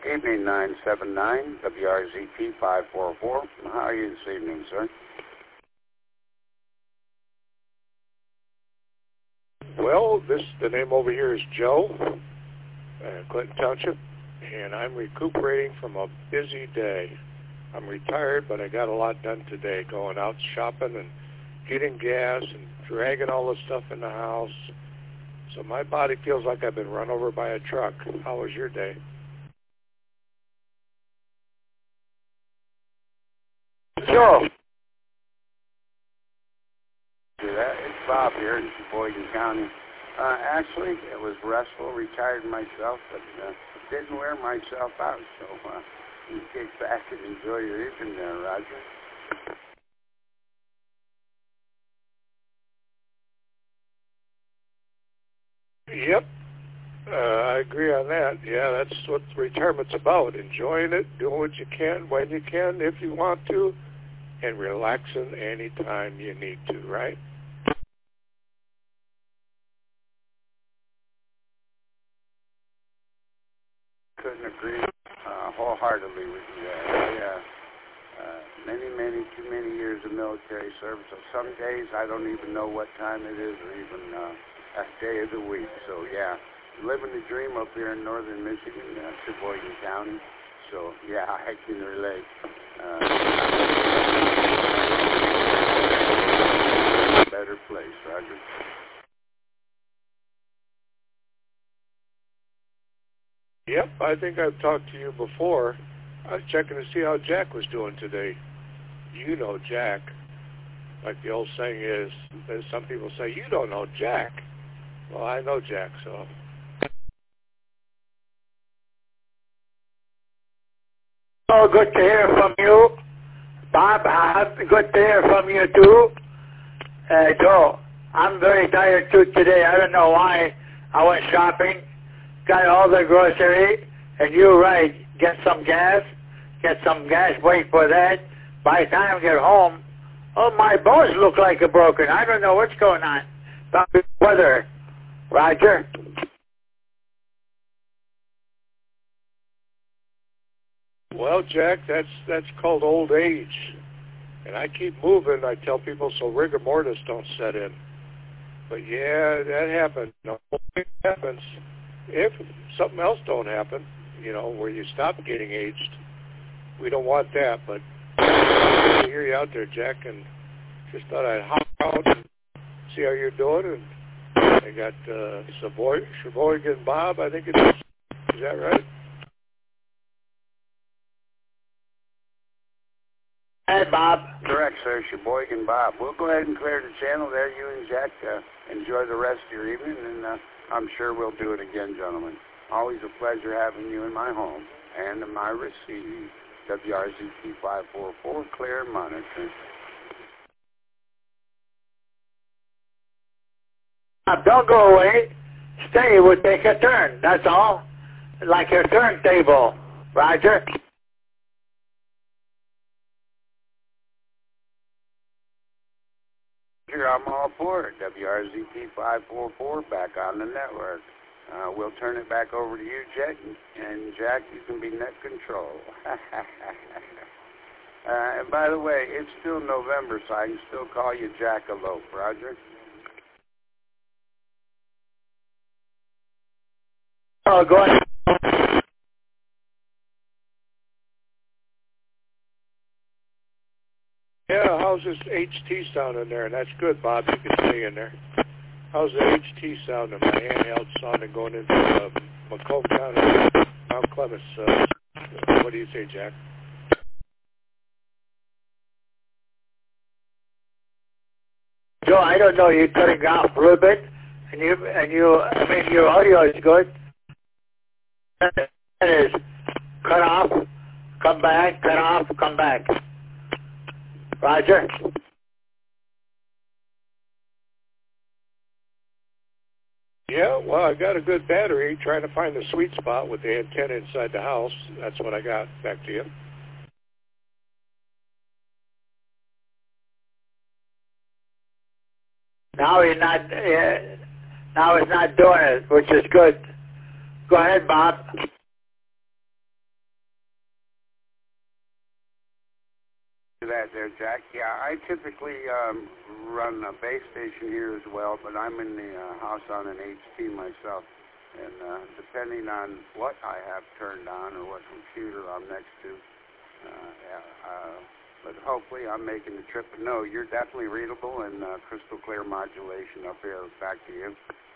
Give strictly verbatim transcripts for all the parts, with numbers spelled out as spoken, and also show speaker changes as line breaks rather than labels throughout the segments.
Evening nine seven nine, W R Z P five four four. How are you this evening, sir?
Well, this the name over here is Joe, uh, Clinton Township, and I'm recuperating from a busy day. I'm retired, but I got a lot done today, going out shopping and getting gas and dragging all the stuff in the house. So my body feels like I've been run over by a truck. How was your day?
Joe. It's Bob here in Sheboygan County. Uh, actually, it was restful, retired myself, but uh, didn't wear myself out. So uh, you kick back and enjoy your evening there, Roger.
Yep, uh, I agree on that. Yeah, that's what retirement's about, enjoying it, doing what you can, when you can, if you want to, and relaxing anytime you need to, right?
Couldn't agree uh, wholeheartedly with you there. Yeah. Uh, many, many, too many years of military service. So some days I don't even know what time it is or even uh, a day of the week. So, yeah, living the dream up here in northern Michigan, uh, Sheboygan County. So, yeah, I can relate. Uh, better place, Roger.
Yep, I think I've talked to you before. I was checking to see how Jack was doing today. You know Jack. Like the old saying is, as some people say, you don't know Jack. Well, I know Jack, so.
Oh, good to hear from you. Bob, uh, good to hear from you too. Uh, Joe, I'm very tired too today. I don't know why. I went shopping, got all the grocery, and you're right. Get some gas, get some gas, wait for that. By the time I get home, oh, my bones look like they're broken. I don't know what's going on. About the weather. Roger?
Well, Jack, that's that's called old age. And I keep moving, I tell people, so rigor mortis don't set in. But yeah, that happens. No, it happens if something else don't happen, you know, where you stop getting aged. We don't want that, but I hear you out there, Jack, and just thought I'd hop out and see how you're doing. And I got uh, Savoy, Sheboygan Bob, I think it is. Is that right?
Hey, Bob.
Correct, sir. Sheboygan Bob. We'll go ahead and clear the channel there. You and Jack uh, enjoy the rest of your evening, and uh, I'm sure we'll do it again, gentlemen. Always a pleasure having you in my home and in my receive. W R Z P five four four, clear and monitor.
Bob, don't go away. Stay. We'll take a turn. That's all. Like your turntable. Roger?
Here, I'm all for it. W R Z P five four four back on the network. Uh, we'll turn it back over to you, Jack, and Jack, you can be net control. uh, and by the way, it's still November, so I can still call you Jackalope, Roger.
Oh, go ahead.
Yeah, how's this H T sound in there? And that's good, Bob. You can stay in there. How's the H T sound in my handheld sounding going into uh, Macomb County, Mount Clemens? Uh, what do you say, Jack?
Joe, I don't know. You're cutting off a little bit, and you, and you, I mean, your audio is good. It is cut off, come back, cut off, come back. Roger?
Yeah, well, I got a good battery trying to find the sweet spot with the antenna inside the house. That's what I got. Back to you.
Now he's not, uh, now he's not doing it, which is good. Go ahead, Bob.
that there, Jack. Yeah, I typically um, run a base station here as well, but I'm in the uh, house on an H T myself. And uh, depending on what I have turned on or what computer I'm next to, uh, yeah, uh, but hopefully I'm making the trip. But no, you're definitely readable and uh, crystal clear modulation up here. Back to you.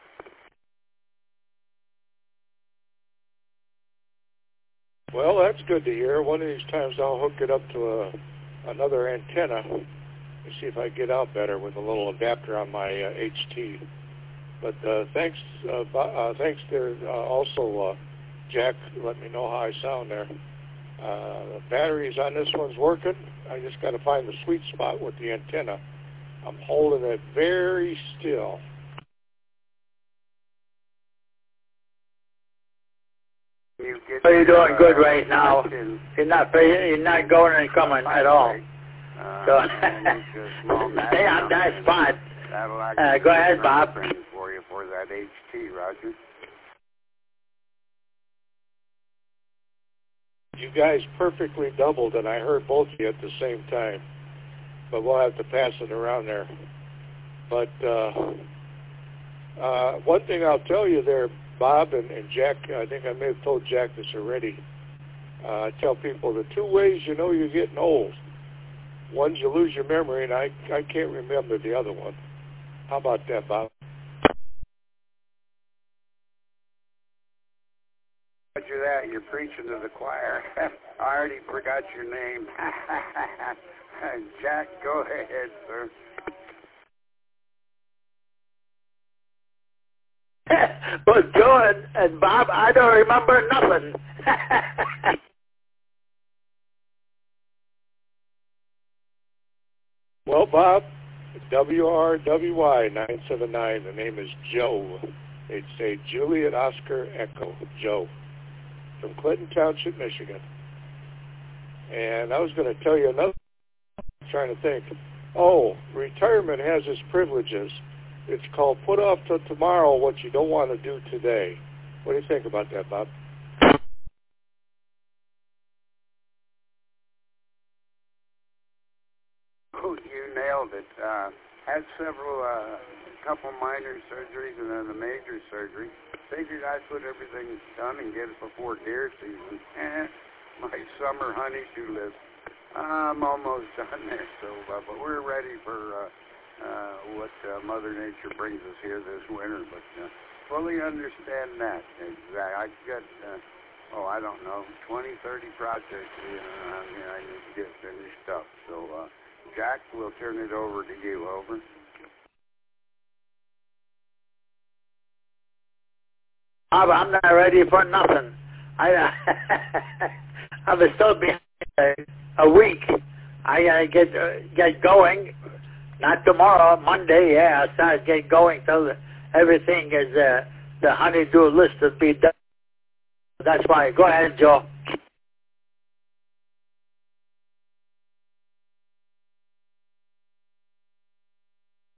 Well, that's good to hear. One of these times I'll hook it up to a, another antenna and see if I get out better with a little adapter on my uh, H T. But uh, thanks, uh, uh, thanks there uh, also, uh, Jack. Let me know how I sound there. Uh, the batteries on this one's working. I just got to find the sweet spot with the antenna. I'm holding it very still.
You get,
So you're doing
uh,
good right now. You're not you're not going and coming at all.
Uh,
So
stay
on that spot.
Uh,
Uh, go ahead, Bob.
For you for that H T, Roger.
You guys perfectly doubled, and I heard both of you at the same time. But we'll have to pass it around there. But uh, uh, one thing I'll tell you there, Bob and, and Jack, I think I may have told Jack this already. Uh, I tell people the two ways you know you're getting old. One's you lose your memory, and I, I can't remember the other one. How about that, Bob?
Roger that. You're preaching to the choir. I already forgot your name. Jack, go ahead, sir.
But Joe and, and Bob, I don't remember nothing.
Well, Bob, W R W Y nine seven nine. The name is Joe. They'd say Juliet Oscar Echo, Joe, from Clinton Township, Michigan. And I was going to tell you another, I'm trying to think. Oh, retirement has its privileges. It's called put off till tomorrow what you don't want to do today. What do you think about that, Bob?
Oh, you nailed it. Uh, had several, uh, couple minor surgeries and then a major surgery. Figured I'd put everything done and get it before deer season. Eh, my summer honeydew list. I'm almost done there, so, uh, but we're ready for uh, uh, what uh, Mother Nature brings us here this winter. But uh, fully understand that. Exactly. I got, uh, oh, I don't know, twenty, thirty projects you know, I, mean, I need to get finished up. So, uh, Jack, we'll turn it over to you. Over.
Bob, I'm not ready for nothing. I I'm still behind a, a week. I gotta get uh, get going. Not tomorrow, Monday. Yeah, I start get going till everything is uh, the honeydew list will be done. That's why. Go ahead, Joe.